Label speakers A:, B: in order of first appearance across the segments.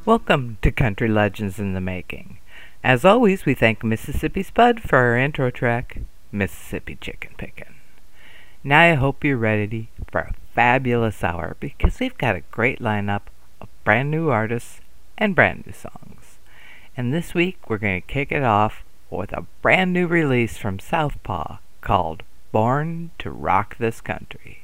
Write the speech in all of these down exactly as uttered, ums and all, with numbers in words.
A: Welcome to Country Legends in the Making. As always, we thank Mississippi Spud for our intro track, Mississippi Chicken Pickin'. Now I hope you're ready for a fabulous hour because we've got a great lineup of brand new artists and brand new songs. And this week we're going to kick it off with a brand new release from Southpaw called Born to Rock This Country.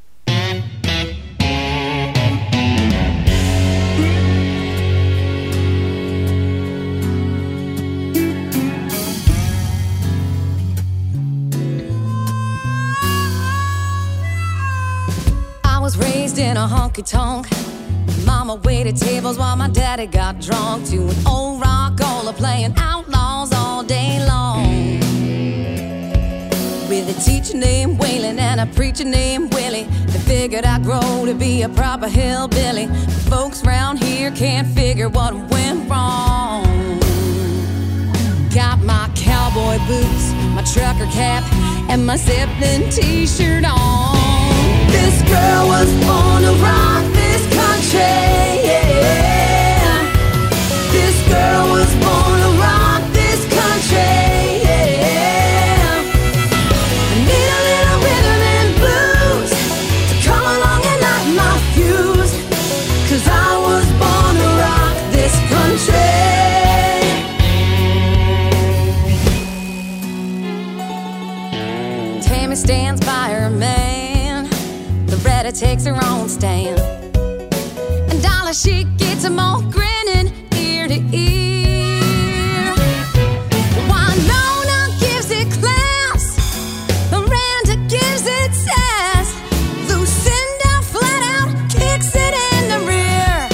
B: I was raised in a honky-tonk. Mama waited tables while my daddy got drunk to an old rock-ola playing outlaws all day long. With a teacher named Waylon and a preacher named Willie, they figured I'd grow to be a proper hillbilly. But folks round here can't figure what went wrong. Got my cowboy boots, my trucker cap, and my Zeppelin t-shirt on. This girl was born to rock this country, yeah. This girl was born to rock this country, yeah. I need a little rhythm and blues to come along and light my fuse, 'cause I was born to rock this country. Tammy stands by her man, Loretta takes her own stand, and Dollar she gets them all grinning ear to ear. Winona gives it class, Miranda gives it sass, Lucinda flat out kicks it in the rear.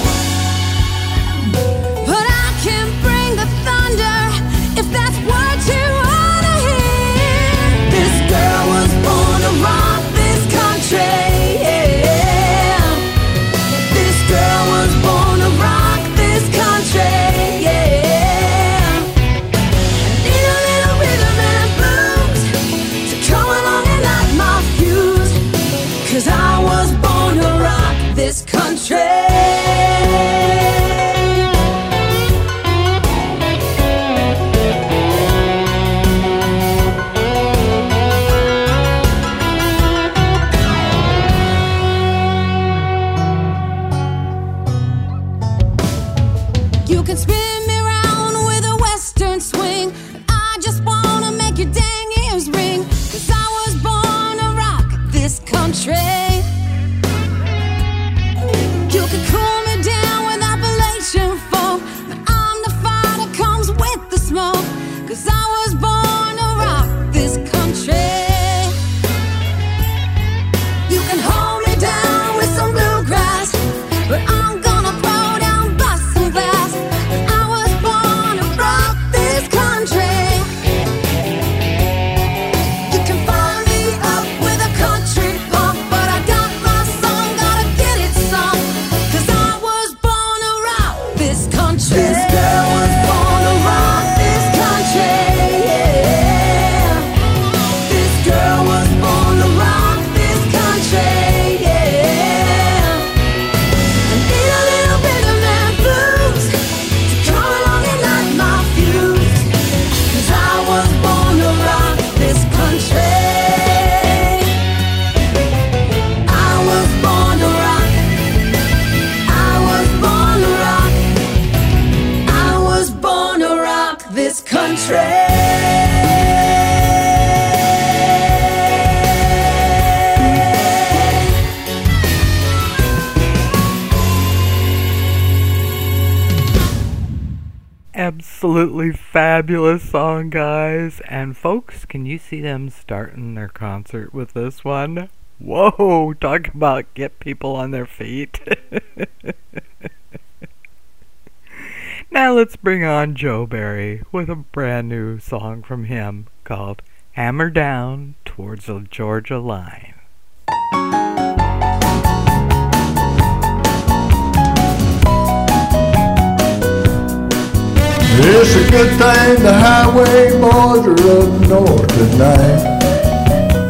B: But I can bring the thunder if that's what you wanna hear. This girl was born to rock this country. This country. You can spin me round with a western swing, but I just wanna make your dang ears ring, 'cause I was born to rock this country. You can cool me down with Appalachian folk, but I'm the fire that comes with the smoke, 'cause I was born to rock this country. You can hold me down with some bluegrass, but I'm gonna throw down bus and glass. I was born to rock this country. You can fire me up with a country pump, but I got my song, gotta get it sung. This girl was born to rock this country, yeah. This girl was born to rock this country, yeah. I need a little rhythm and blues to come along and light my fuse, 'cause I was born to rock this country. I was born to rock. I was born to rock. Born to rock this country.
A: Absolutely fabulous song, guys. And folks, can you see them starting their concert with this one? Whoa, talk about get people on their feet. Now let's bring on Joe Barry with a brand new song from him called Hammer Down Towards the Georgia Line.
C: It's a good thing the highway boys are up north tonight.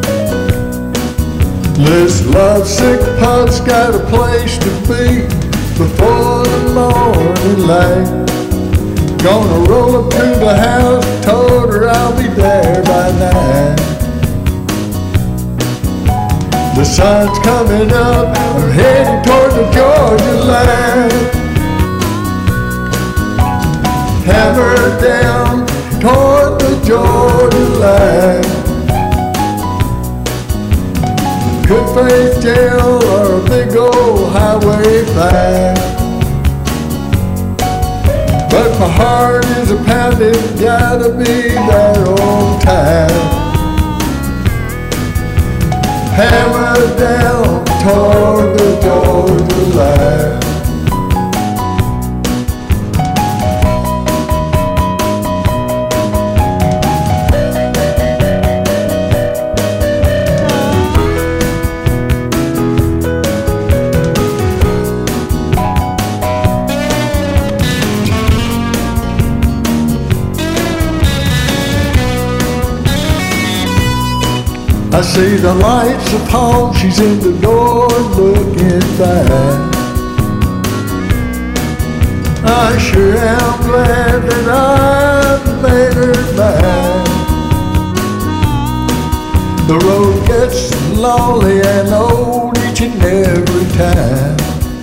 C: This lovesick punt's got a place to be. before the morning light. Gonna roll up to the house, told her I'll be there by nine. The sun's coming up, I'm heading toward the Georgia line. Hammer down toward the Georgia line. Could face jail or a big old highway fine. But my heart is a pounding, gotta be there on time. Hammer down toward the Georgia line. I see the lights of home, she's in the door looking back. I sure am glad that I made her back. The road gets lonely and old each and every time.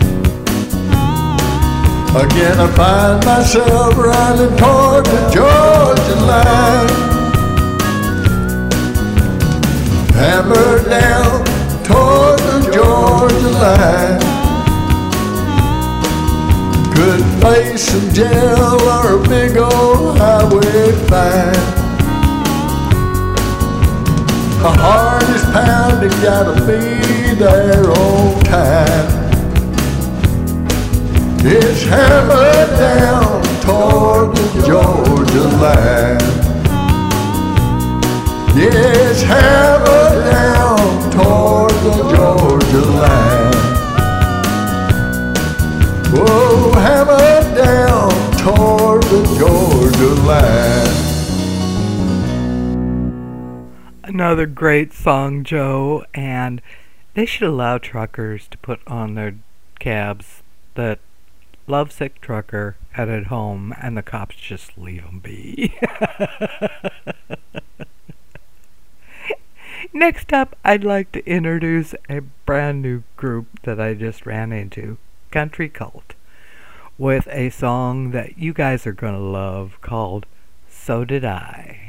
C: Again I find myself riding toward the Georgia line. Hammer down toward the Georgia line. Could face some jail or a big old highway fine. My heart is pounding, gotta be there on time. It's hammered down toward the Georgia line. Yes, hammer down toward the Georgia line. Oh, hammer down toward the Georgia line.
A: Another great song, Joe, and they should allow truckers to put on their cabs that lovesick trucker headed home and the cops just leave them be. Next up, I'd like to introduce a brand new group that I just ran into, Country Cult, with a song that you guys are going to love called So Did I.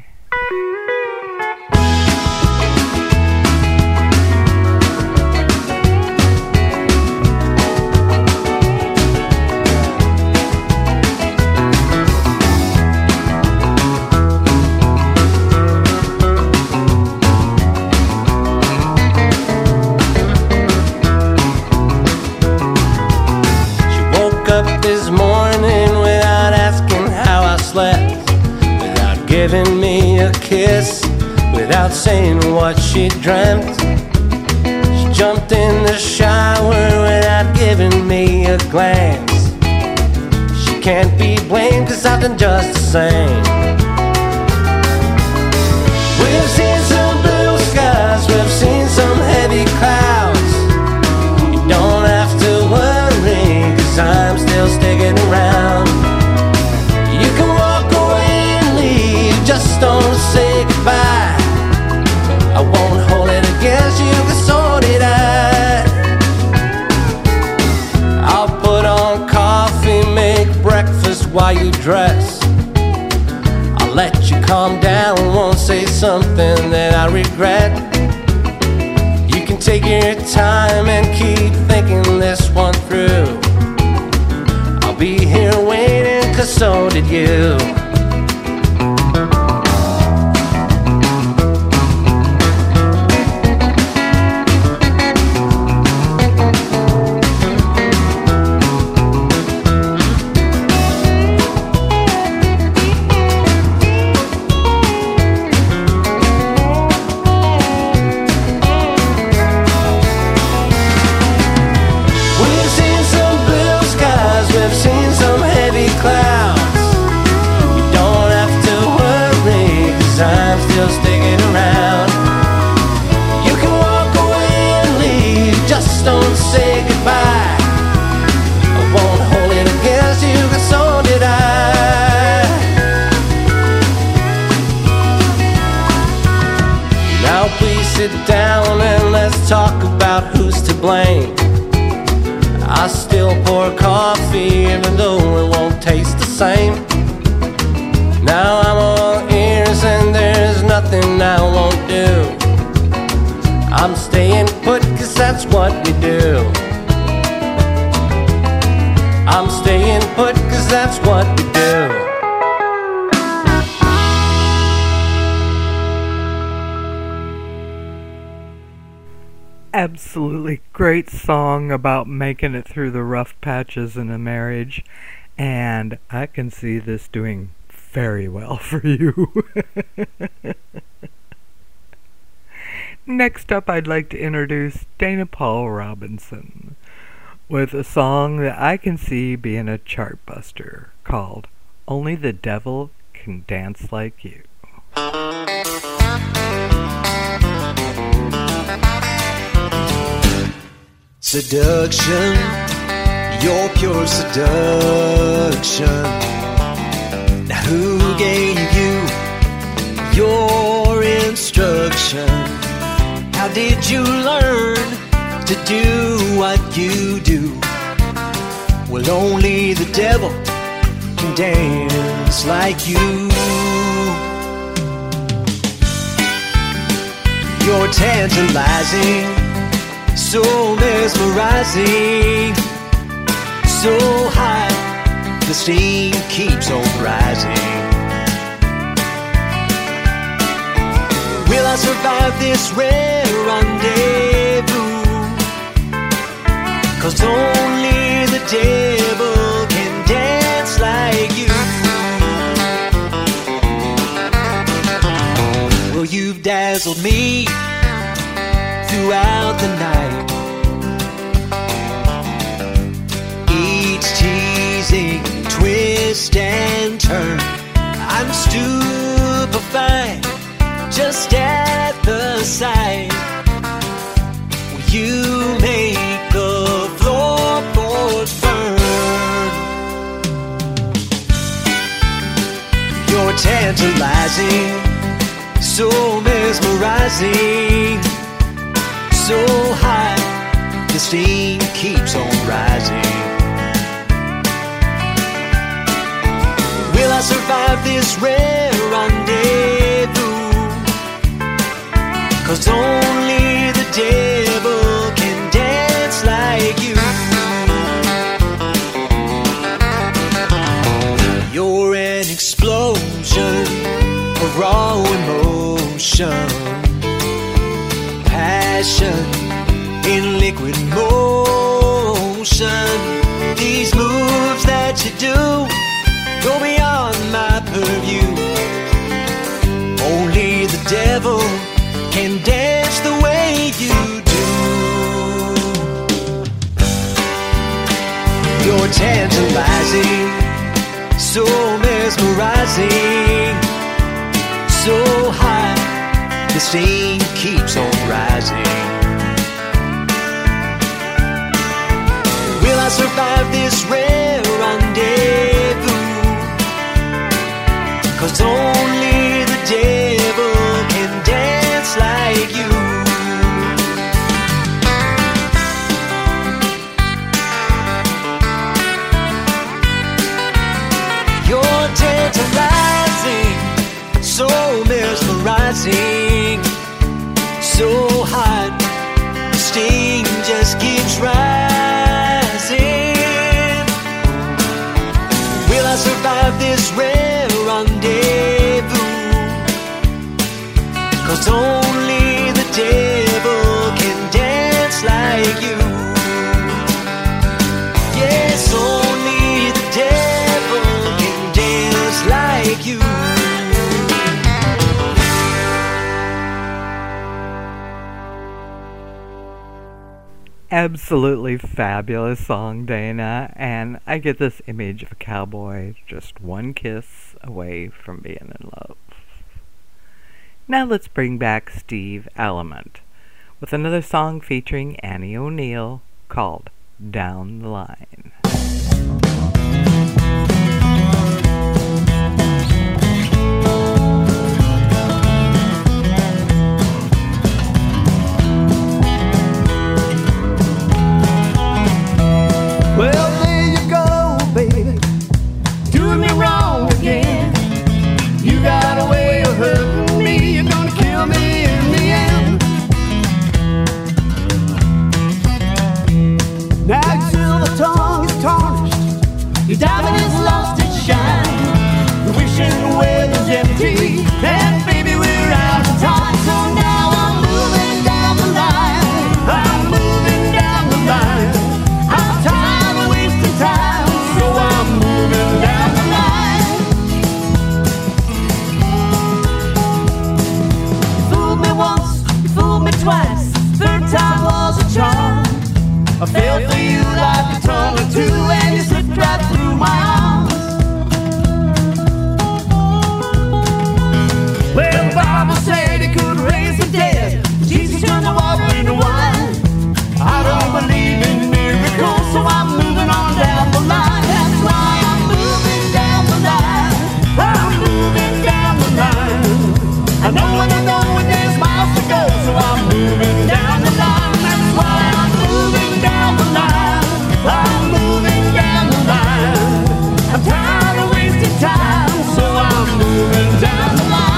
D: Giving me a kiss without saying what she dreamt. She jumped in the shower without giving me a glance. She can't be blamed 'cause I've done just the same. We've seen some blue skies, we've seen some heavy clouds. You don't have to worry 'cause I'm still sticking around. You can walk away and leave, just don't say goodbye. I won't hold it against you 'cause so did I. I'll put on coffee, make breakfast while you dress. I'll let you calm down, won't say something that I regret. You can take your time and keep thinking this one through. I'll be here waiting 'cause so did you. I still pour coffee even though it won't taste the same. Now I'm all ears and there's nothing I won't do. I'm staying put cause that's what we do. I'm staying put cause that's what we do.
A: Absolutely great song about making it through the rough patches in a marriage, and I can see this doing very well for you. Next up, I'd like to introduce Dana Paul Robinson with a song that I can see being a chart buster called Only the Devil Can Dance Like You.
E: Seduction, your pure seduction. Now who gave you your instruction? How did you learn to do what you do? Well, only the devil can dance like you. You're tantalizing, so mesmerizing, so high, the steam keeps on rising. Will I survive this rare rendezvous? Cause only the devil can dance like you. Well, you've dazzled me throughout the night, each teasing twist and turn. I'm stupefied just at the sight. You make the floorboards burn. You're tantalizing, so mesmerizing, so high, the steam keeps on rising. Will I survive this rare rendezvous? Cause only the devil can dance like you. You're an explosion of raw emotion, passion in liquid motion. These moves that you do go beyond my purview. Only the devil can dance the way you do. You're tantalizing, so mesmerizing, so high, the steam keeps on rising. Will I survive this rare rendezvous? Cause only the devil can dance like you. You're tantalizing, so mesmerizing, so hot, the sting just keeps rising. Will I survive this rare rendezvous? Cause only the devil can dance like you. Yes, only the devil can dance like you.
A: Absolutely fabulous song, Dana, and I get this image of a cowboy just one kiss away from being in love. Now let's bring back Steve Element with another song featuring Annie O'Neill called Down the Line.
B: Your diamond has lost its shine. Wishing the weather's empty, and baby we're out of time. So now I'm moving down the line. I'm moving down the line. I'm tired of wasting time, so I'm moving down the line. You fooled me once, you fooled me twice. Third time was a charm. I fell for you like a ton or two, and you slipped right through my arms. Well, the Bible said he could raise the dead. Jesus turned the water into wine. I don't believe in miracles, so I'm moving on down the line. That's why I'm moving down the line. I'm moving down the line. I know and I know when there's miles to go, so I'm moving down the line. That's why I'm moving down the line. I'm moving down the line. I'm tired of wasting time, so I'm moving down the line.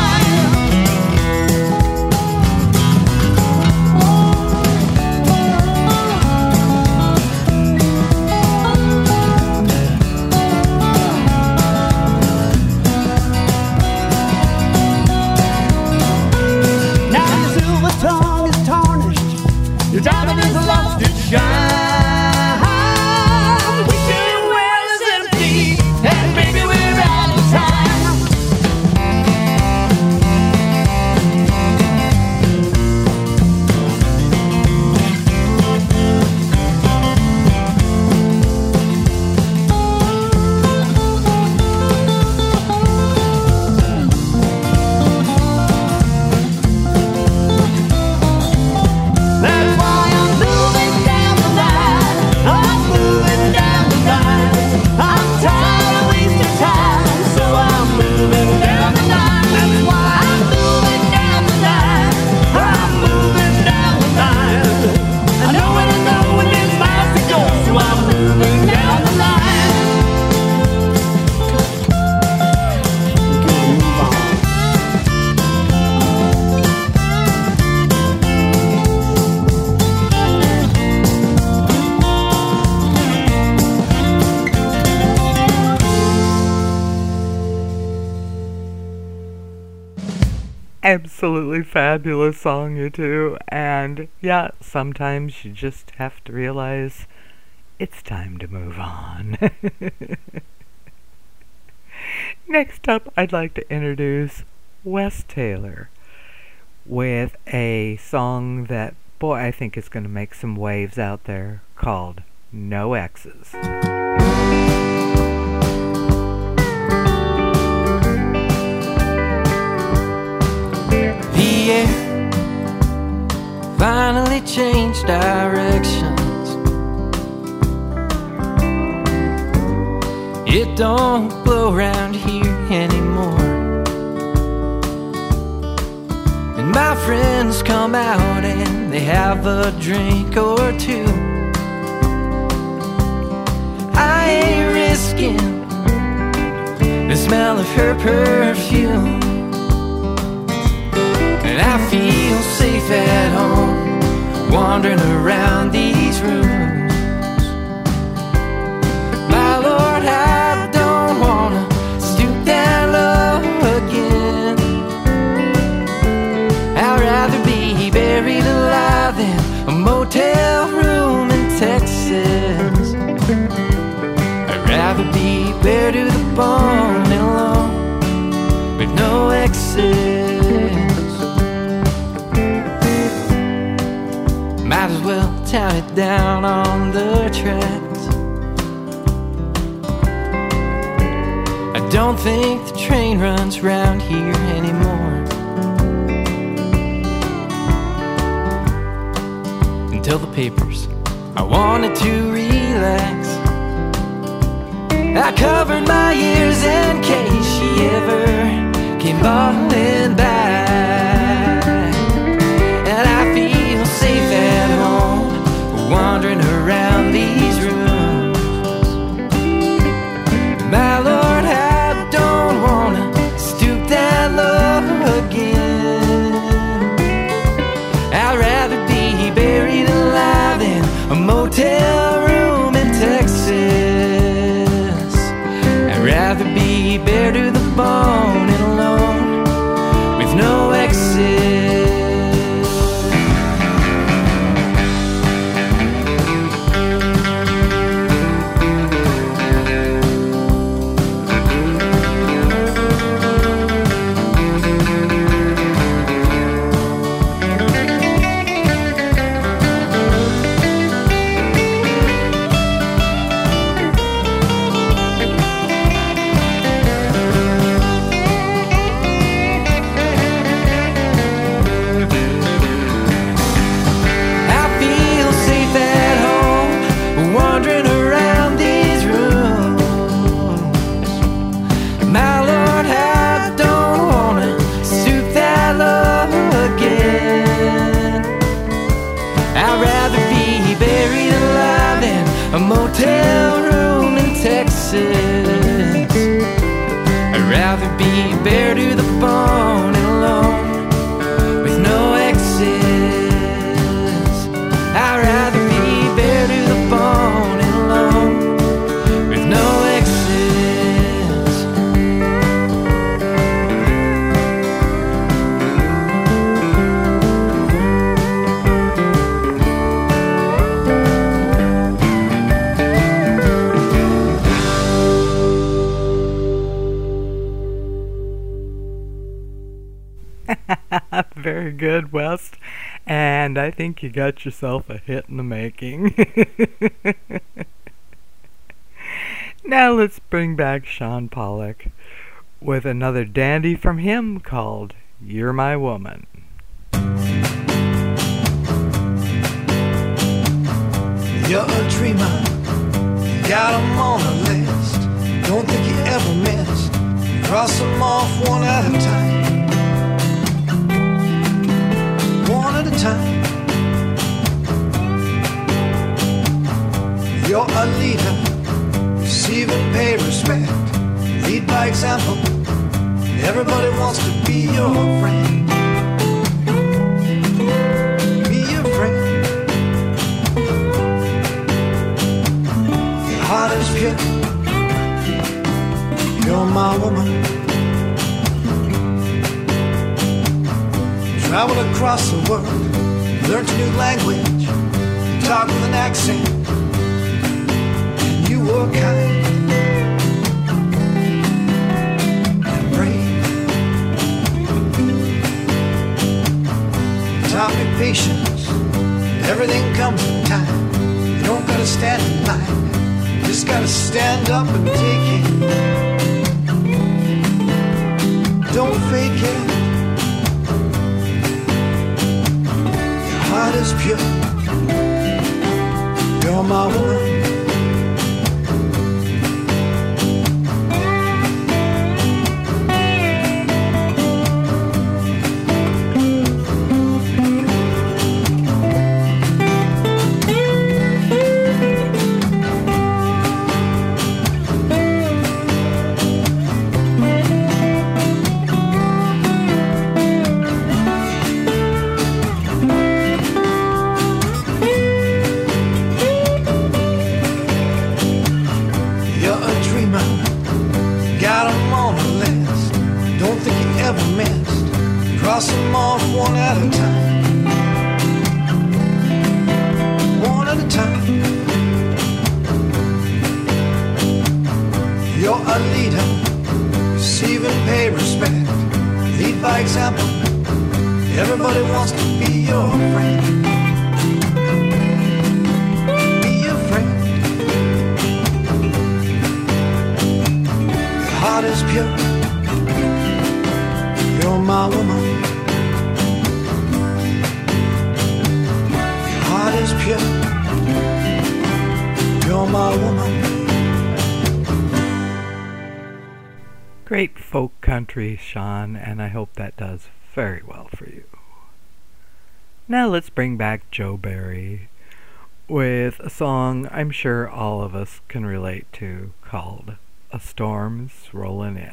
B: Your diamond has lost its shine. Wishing well is empty, and baby we're out of time. That's why I'm moving down the line. I'm moving down the line. I'm tired of wasting time, so I'm moving down the line. That's why I'm moving down the line. I'm moving down the line. I know when I know when there's miles to go, so I'm moving down the line. Okay, move on.
A: Absolutely fabulous song, you two. And yeah, sometimes you just have to realize it's time to move on. Next up, I'd like to introduce Wes Taylor with a song that, boy, I think is going to make some waves out there, called No Exes.
F: The air finally changed directions. It don't blow around here anymore. And my friends come out and they have a drink or two. I ain't risking the smell of her perfume. And I feel safe at home, wandering around these rooms. My Lord, I don't wanna stoop that low again. I'd rather be buried alive than a motel room in Texas. I'd rather be bare to the bone and alone, with no exes. Might as well town it down on the tracks. I don't think the train runs round here anymore. Until the papers, I wanted to relax. I covered my ears in case she ever came bawling back. And I feel safe at home, wandering around these rooms. My Lord, I don't wanna stoop that low again. I'd rather be buried alive than a motel room in Texas. wandering around these rooms. My Lord, I don't wanna stoop that low again. I'd rather be buried alive in a motel room in Texas. I'd rather be bare to the bone and alone with no exes. I'd rather be bare to the bone and alone with no exes.
A: Very good, West. And I think you got yourself a hit in the making. Now let's bring back Sean Pollock with another dandy from him called You're My Woman.
E: You're a dreamer, you got 'em on a list. Don't think you ever missed. Cross them off one at a time. One at a time. You're a leader, receive and pay respect. Lead by example, everybody wants to be your friend. Be your friend. Your heart is pure, you're my woman. Travel across the world, learn a new language, talk with an accent, and you were kind and brave. Taught me patience, everything comes in time. You don't gotta stand in line, you just gotta stand up and take it. Don't fake it. Heart is pure, you're my woman. Cross them off one at a time. One at a time. You're a leader, receive and pay respect. Lead by example, everybody wants to be your friend. Be your friend. Your heart is pure, you're my woman. Your heart is pure, you're my woman.
A: Great folk country, Sean, and I hope that does very well for you. Now let's bring back Joe Barry with a song I'm sure all of us can relate to called A Storm's Rollin' In.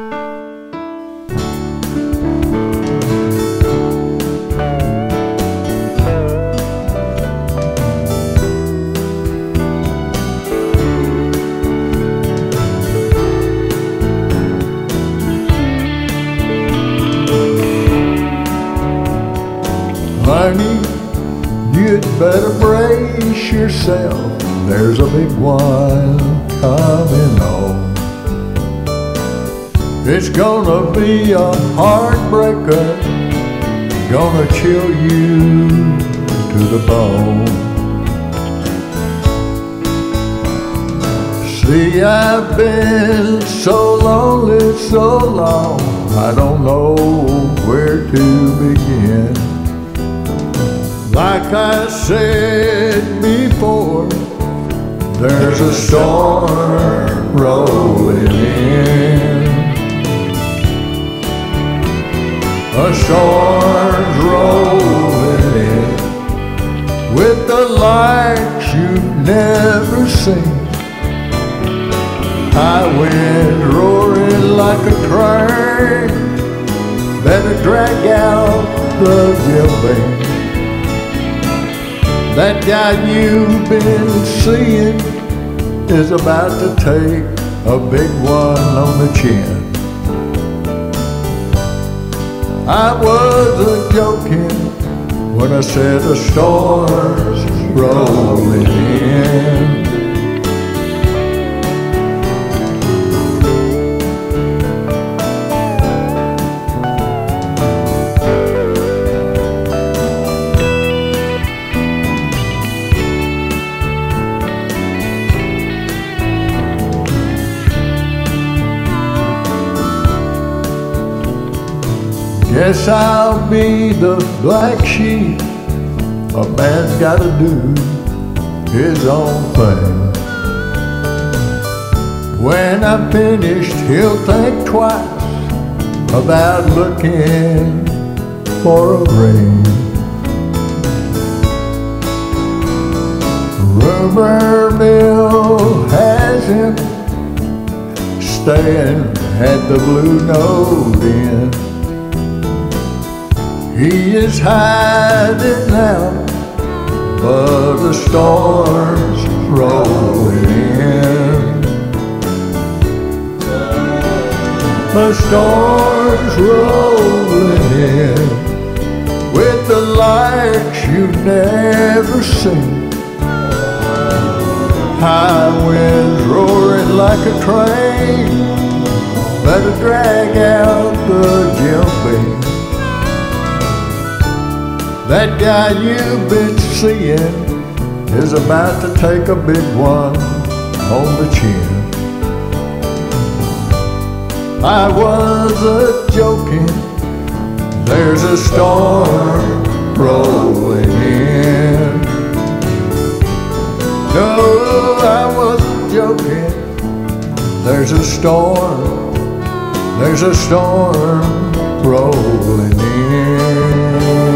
C: Honey, you'd better brace yourself. There's a big one coming on. It's gonna be a heartbreaker, gonna chill you to the bone. See, I've been so lonely so long, I don't know where to begin. Like I said before, There's a storm rolling in. A storm's rolling in with the lights you've never seen. High wind roaring like a train. Better drag out the Jim Beam. That guy you've been seeing is about to take a big one on the chin. I wasn't joking when I said a storm's rolling in. Guess I'll be the black sheep. A man's gotta do his own thing. When I'm finished, he'll think twice about looking for a ring. Rumor mill has him staying at the Blue Note Inn. He is hiding now, but the storm's rolling in. The storm's rolling in with the lights you've never seen. High winds roaring like a train. Better drag out the Jim Beam. That guy you've been seeing is about to take a big one on the chin. I wasn't joking, there's a storm rolling in. No, I wasn't joking, there's a storm, there's a storm rolling in.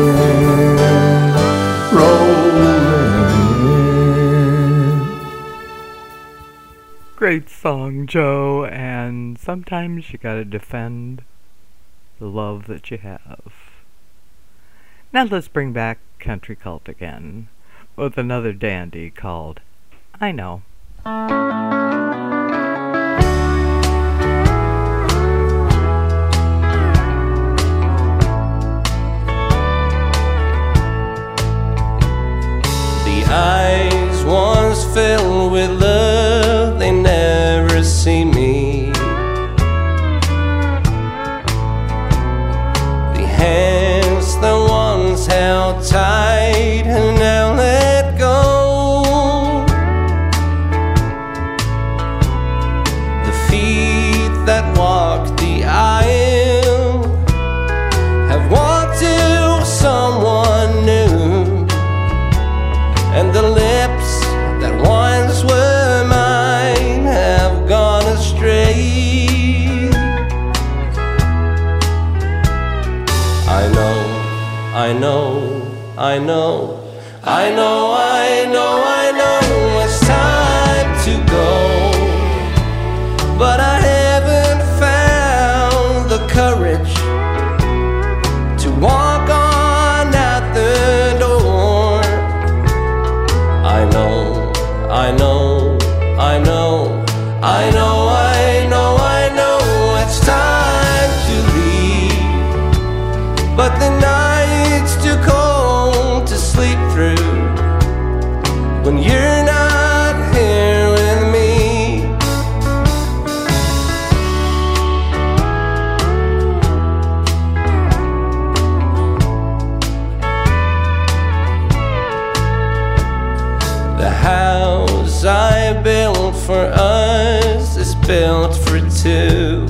A: Great song, Joe, and sometimes you gotta defend the love that you have. Now let's bring back country cult again with another dandy called I Know.
D: The eyes once filled with love, they never see me. The hands that once held tight have now let go. The feet that walk the aisle have walked to someone new. And the lips that once were mine have gone astray. I know, I know, I know, I know, I know, I know it's time to go. But I haven't found the courage to walk on out the door. I know, I know, I know, I know, I know, I know it's time to leave. But the night's too cold to sleep through when you're not here with me. The house I built for us is built for two.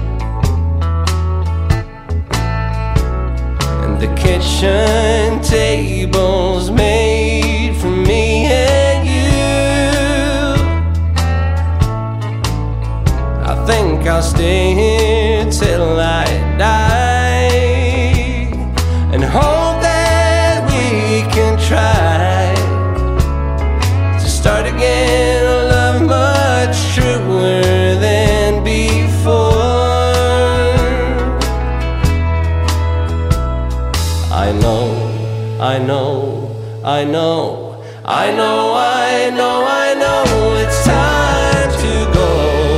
D: And the kitchen table's made for me and you. I'll stay here till I die and hope that we can try to start again a love much truer than before. I know, I know, I know, I know, I know, I know it's time to go,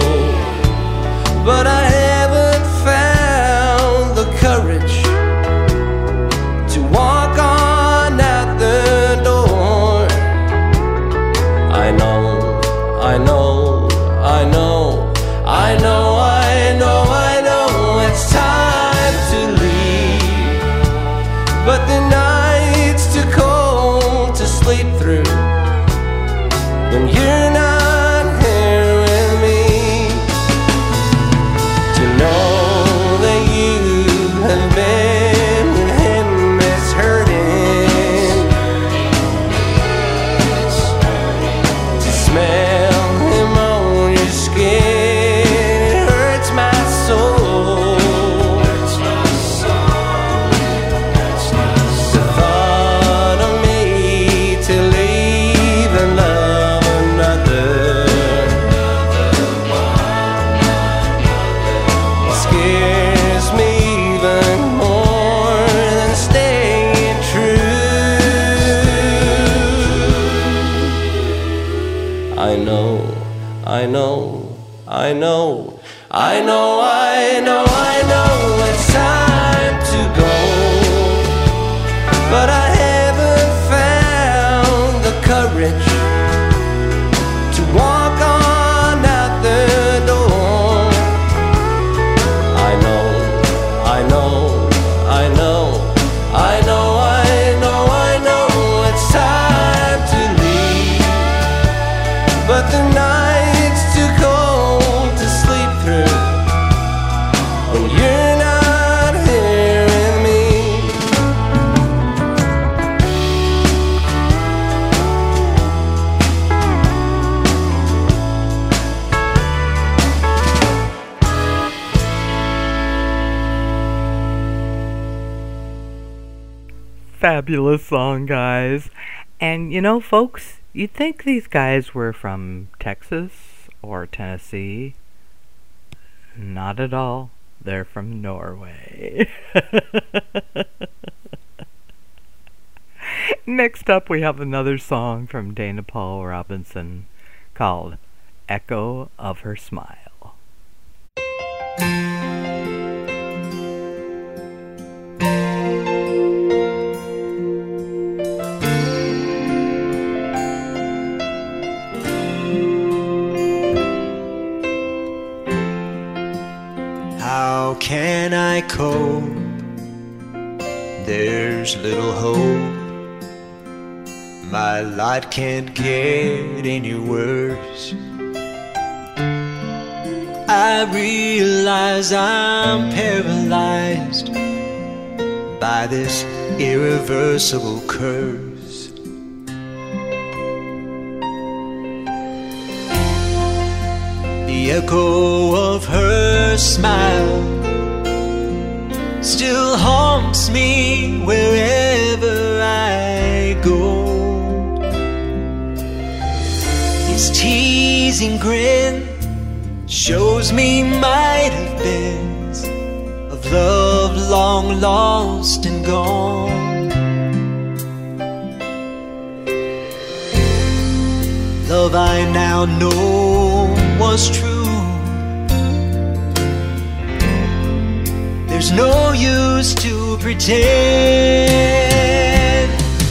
D: but I haven't found the courage to walk on out the door. I know, I know, I know, I know, I know, I know it's time to leave, but the night's too cold to sleep through when you're not here with me. To know that you have been with him is hurting. To smell him on your skin hurts my soul. The thought of me to leave and love another scares me even more than staying true. I know, I know, I know, I know, I know, I know it's time to go, but I haven't found the courage to walk on out the door. I know, I know, I know, I know, I know, I know it's time to leave, but the night's too cold to sleep through when you're not here with me.
A: Fabulous song, guys. And you know, folks, you'd think these guys were from Texas or Tennessee. Not at all. They're from Norway. Next up, we have another song from Dana Paul Robinson called Echo of Her Smile.
G: How can I cope? There's little hope. My light can't get any worse. I realize I'm paralyzed by this irreversible curse. The echo of her smile still haunts me wherever I go. His teasing grin shows me might have been of love long lost and gone. Love I now know was true. There's no use to pretend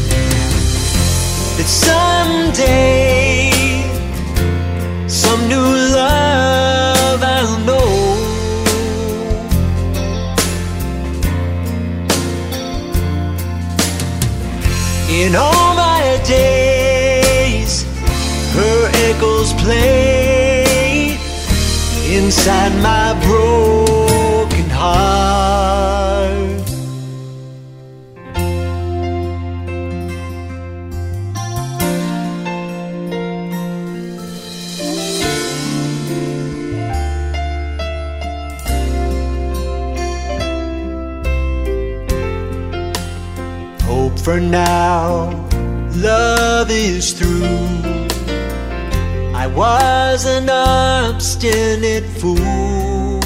G: that someday some new love I'll know. In all my days, her echoes play inside my broken heart. for now, love is through. I was an obstinate fool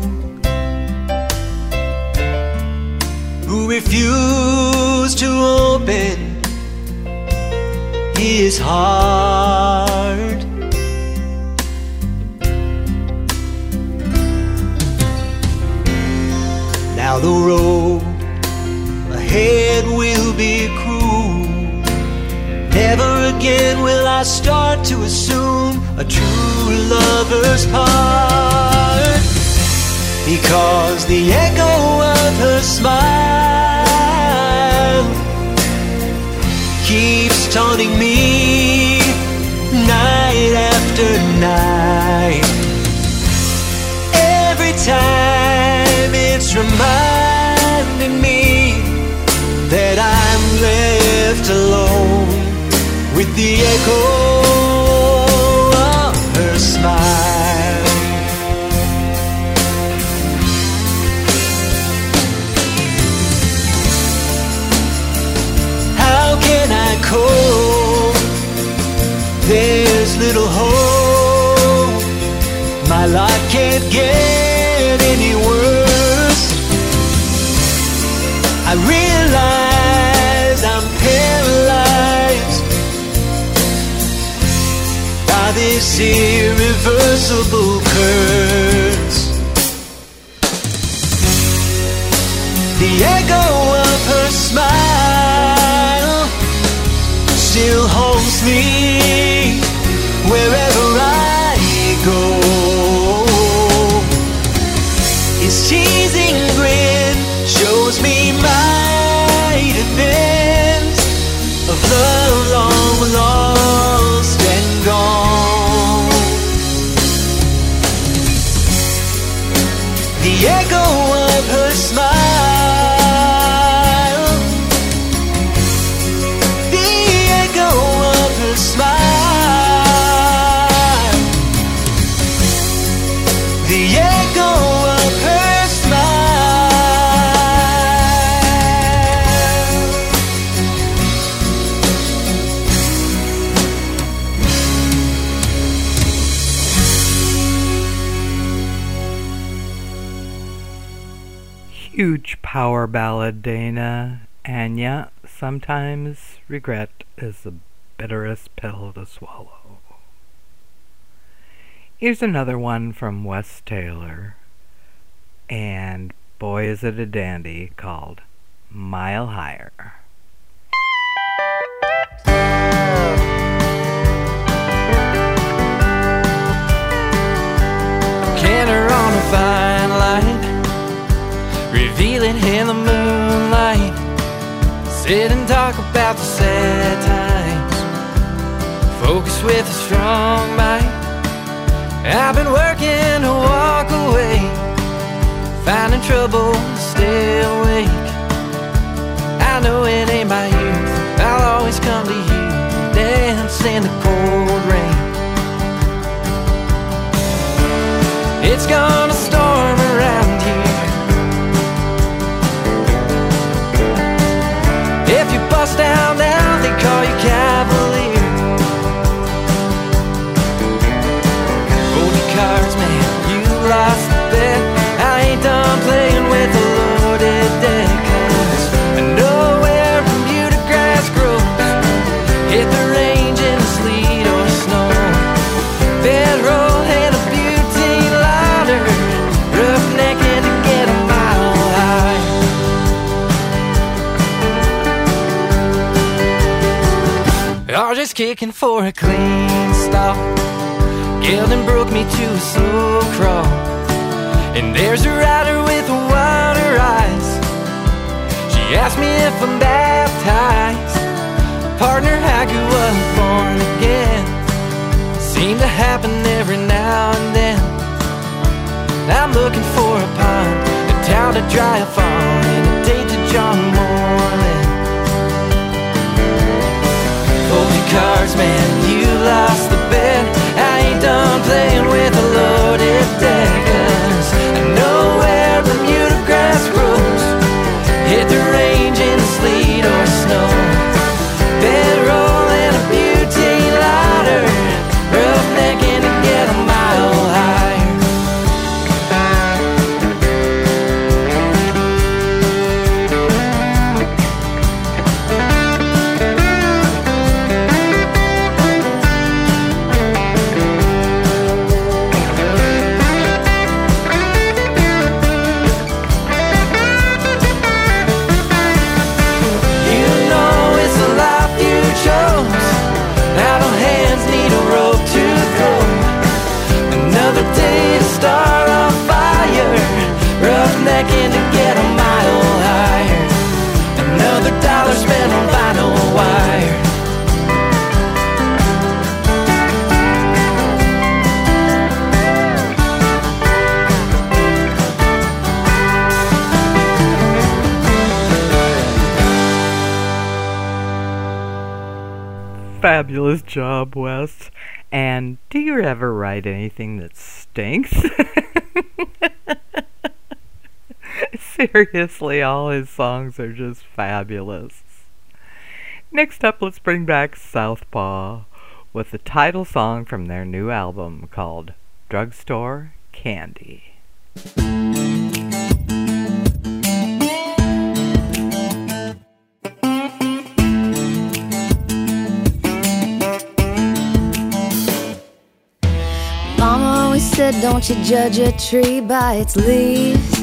G: who refused to open his heart. Now the road ahead will be cruel. Never again will I start to assume a true lover's part, because the echo of her smile keeps taunting me night after night. Every time it's reminding me that I'm left alone with the echo of her smile. How can I cope? There's little hope. My life can't get any worse. I realize I'm paralyzed by this irreversible curse. The echo of her smile still haunts me wherever I go. His teasing grin shows me my defense of love long lost and gone. The echo of her smile, the echo of her smile, the echo of her
A: Huge power ballad, Dana, and yet sometimes regret is the bitterest pill to swallow. Here's another one from Wes Taylor, and boy is it a dandy, called Mile Higher.
F: Canter on a fine line, revealing in the moonlight. Sit and talk about the sad times, focus with a strong mind. I've been working to walk away, finding trouble to stay awake. I know it ain't my youth, I'll always come to you, dance in the cold rain. It's gonna storm around here. If you bust down now, they call you cavalier. Hold your cards, man, you lost the bet. I ain't done playing with a loaded deck, 'cause I know where Bermuda grass grows. Hit the range in the sleet or snow. Bedroll and a butane lighter, roughnecking to get a mile high. Or just kicking for a clean stop. Gelding broke me to a slow crawl. And there's a rider with water eyes. She asked me if I'm baptized. Partner, I grew up born again. Seemed to happen every now and then. I'm looking for a pond, a town to dry up on, and a date to John Moreland. Hold your cards, man, you lost the bet. I ain't done playing with a loaded deck, 'cause I know where Bermuda grass grows. Hit the range in the sleet or snow.
A: Fabulous job, Wes. And do you ever write anything that stinks? Seriously, all his songs are just fabulous. Next up, let's bring back Southpaw with the title song from their new album called Drugstore Candy.
B: Mama always said, don't you judge a tree by its leaves.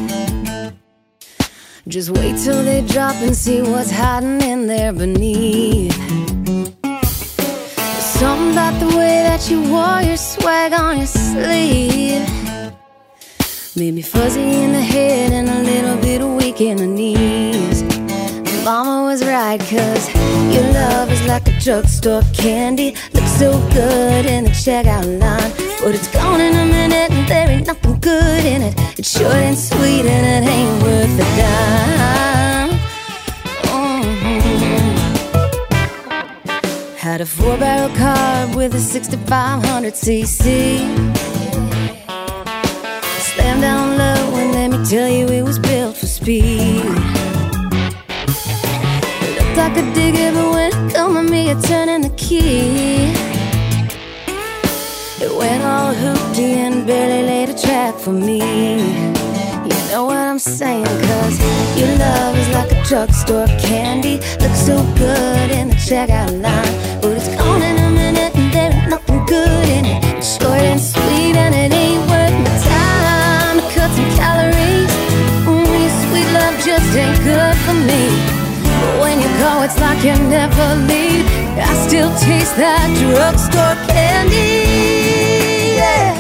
B: Just wait till they drop and see what's hiding in there beneath. There's something about the way that you wore your swag on your sleeve. Made me fuzzy in the head and a little bit weak in the knees. Mama was right, cause your love is like a drugstore candy. Looks so good in the checkout line, but it's gone in a minute and there ain't nothing good in it. It's short and sweet and it ain't worth a dime. Mm-hmm. Had a four-barrel carb with a sixty-five hundred c c. Slammed down low and let me tell you it was built for speed. I could dig it, but when it come to me, you're turning the key. It went all hoopty and barely laid a track for me. You know what I'm saying, cause your love is like a drugstore candy. Looks so good in the checkout line, but it's gone in a minute and there ain't nothing good in it. It's short and sweet and it ain't worth my time to cut some calories. Mm, your sweet love just ain't good for me. But when you go, it's like you never leave. I still taste that drugstore candy, yeah.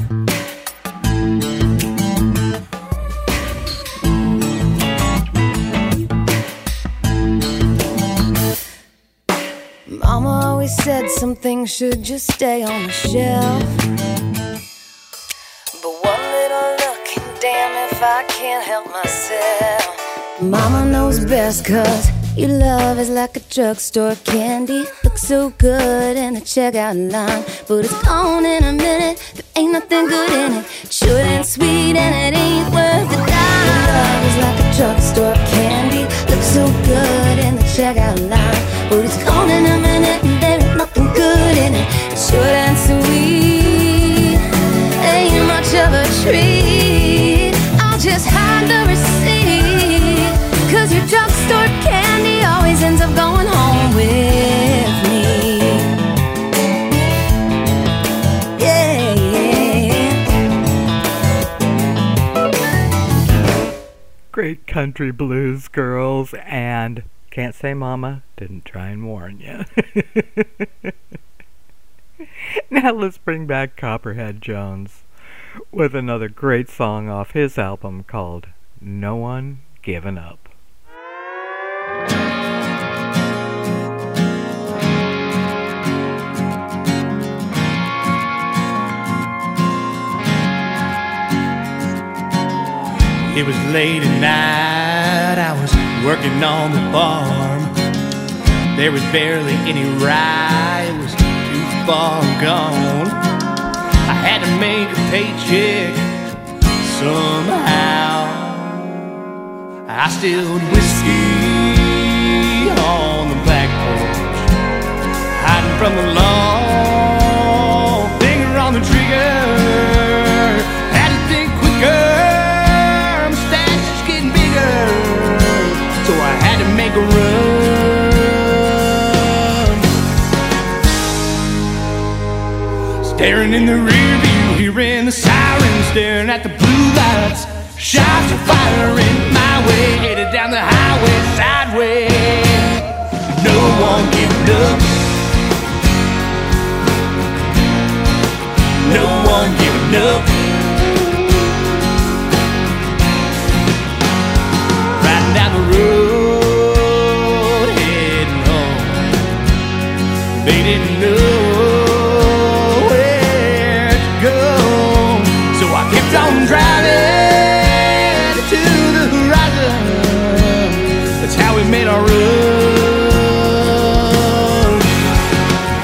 B: Mama always said some things should just stay on the shelf. But one little look, and damn if I can't help myself. Mama knows best, cause your love is like a drugstore candy. Looks so good in the checkout line, but it's gone in a minute. There ain't nothing good in it. Short and sweet and it ain't worth a dime. Your love is like a drugstore candy. Looks so good in the checkout line, but it's gone in a minute and there ain't nothing good in it. It's short and sweet, ain't much of a treat. I'll just hide the receipt, cause your drugstore candy always ends up going home with me. Yeah, yeah.
A: Great country blues, girls, and can't say Mama didn't try and warn you. Now let's bring back Copperhead Jones with another great song off his album called No One Given Up.
D: It was late at night, I was working on the farm. There was barely any rye, it was too far gone. I had to make a paycheck somehow. I stilled whiskey on the back porch, hiding from the law, finger on the trigger. Had to think quicker, my stash is getting bigger, so I had to make a run. Staring in the rear view, hearing the sirens, staring at the blue lights. Shots are firing my way, headed down the highway sideways. No one giving up. No one giving up. Riding down the road, heading home. They didn't know where to go, so I kept on driving to the horizon. That's how we made our run.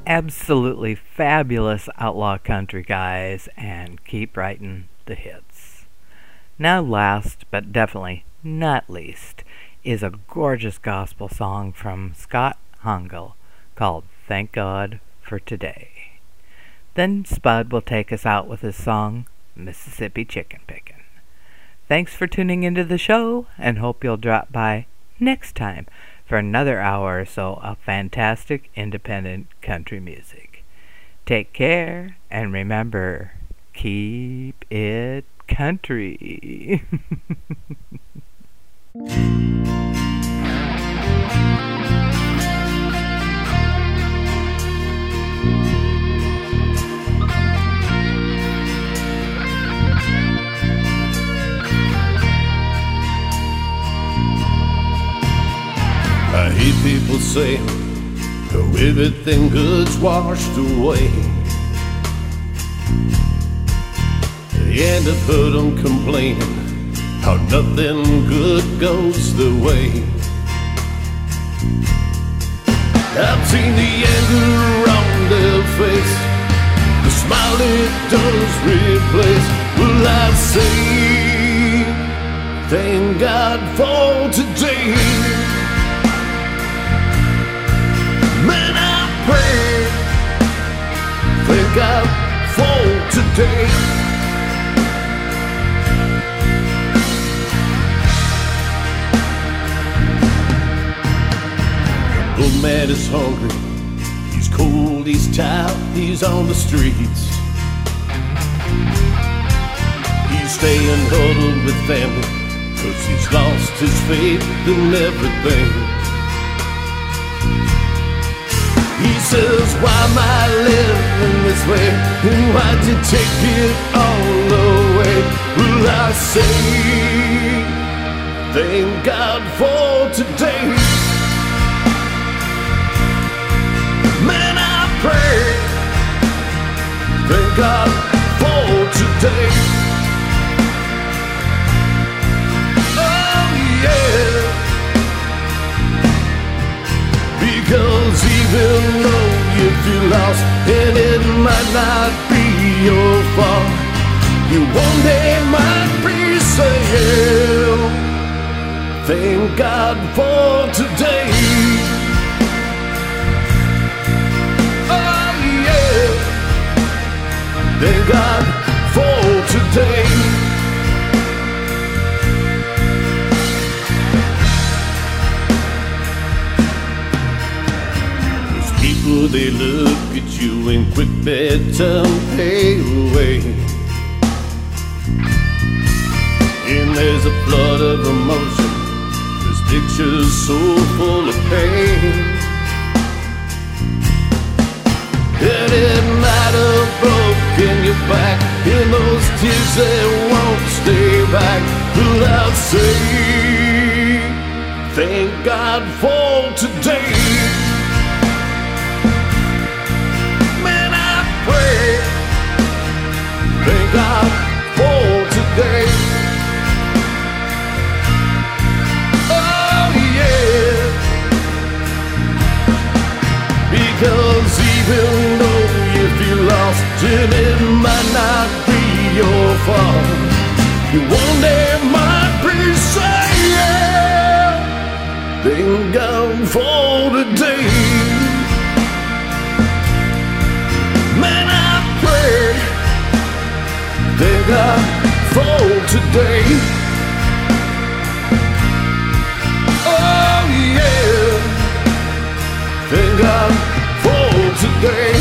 A: absolutely fabulous outlaw country guys, and keep writing the hits. Now last, but definitely not least, is a gorgeous gospel song from Scott Hongel called Thank God for Today. Then Spud will take us out with his song, Mississippi Chicken Pickin'. Thanks for tuning into the show, and hope you'll drop by next time for another hour or so of fantastic independent country music. Take care, and remember, keep it country.
H: I hear people say, oh, everything good's washed away. And I've heard them complaining how nothing good goes their way. I've seen the anger on their face, the smile it does replace. Well, I say, thank God for today. Man, I pray, thank God for today. The old man is hungry, he's cold, he's tired, he's on the streets. He's staying huddled with family, cause he's lost his faith in everything. He says, why am I living this way? And why'd you take it all away? Well, I say, thank God for today. Man, I pray, thank God for today. Oh, yeah. Because even though you feel lost and it might not be your fault, you one day might be saying, thank God for today. Oh yeah, thank God for today. People, they look at you and quick bedtime pay away. And there's a flood of emotion, this picture's so full of pain. And it might have broken your back, and those tears that won't stay back. Well, I'll say, thank God for today. Thank God for today. Oh yeah. Because even though you feel lost and it might not be your fault, you one day might be saying, thank God for today. Man, I pray, thank God for today. Oh yeah, thank God for today.